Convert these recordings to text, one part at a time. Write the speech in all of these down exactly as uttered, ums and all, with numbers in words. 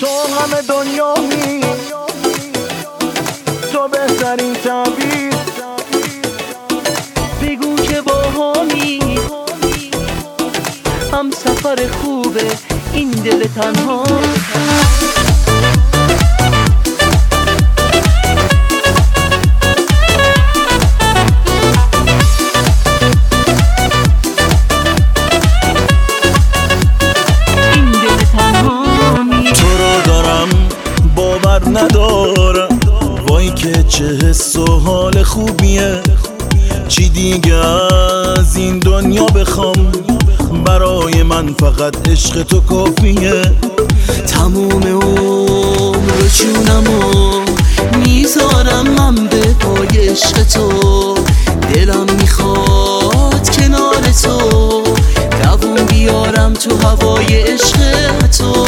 تو همه دنیایی، تو بهترین تعبیر. بگو که با همی هم سفر خوبه این دل تنها. ندارم وای که چه حس و حال خوبیه. چی دیگه از این دنیا بخوام، برای من فقط عشق تو کافیه. تموم عمر جونمو میذارم من به پای عشق تو. دلم میخواد کنار تو دووم بیارم تو هوای عشق تو.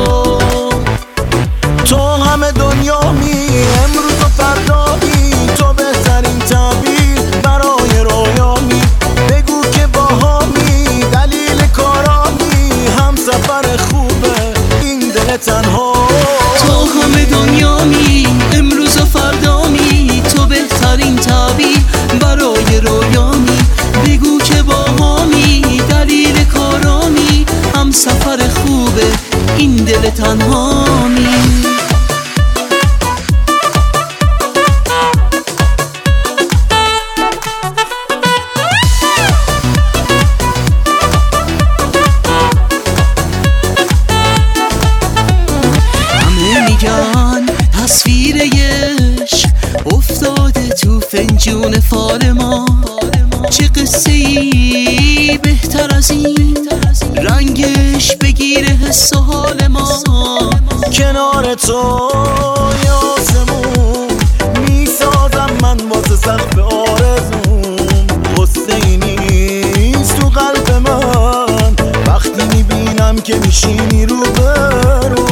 تو همه دنیامی، امروز و فردایی، تو بهترین تعبیر برای رویامی. بگو که باهامی، دلیل کارامی، هم سفر خوبه این دل تنها. تو همه دنیامی، امروز و فردامی، تو بهترین تعبیر برای رویامی. بگو که باهامی، دلیل کارامی، هم سفر خوبه این دل تنهامی. تصویر عشق افتاده تو فنجون فال ما. چه قصه ای بهتر از این، رنگش بگیره حس و حال ما. کنار تو آسمون میسازم من واسه سقف آرزوم. غصه ای نیست تو قلب من وقتی میبینم که میشینی رو برو.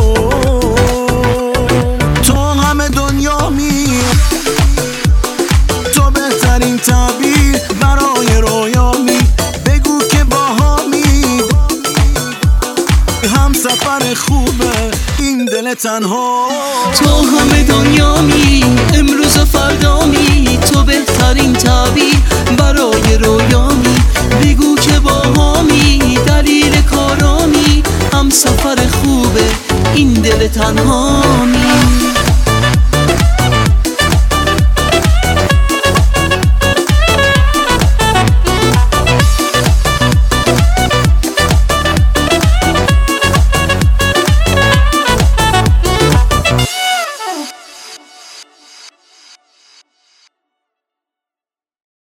تعبیر برای رویامی. بگو که باهامی، هم سفر خوبه این دل تنها. تو همه دنیامی، امروز و فردامی، تو بهترین تعبیر برای رویامی. بگو که باهامی، دلیل کارامی، هم سفر خوبه این دل تنهامی.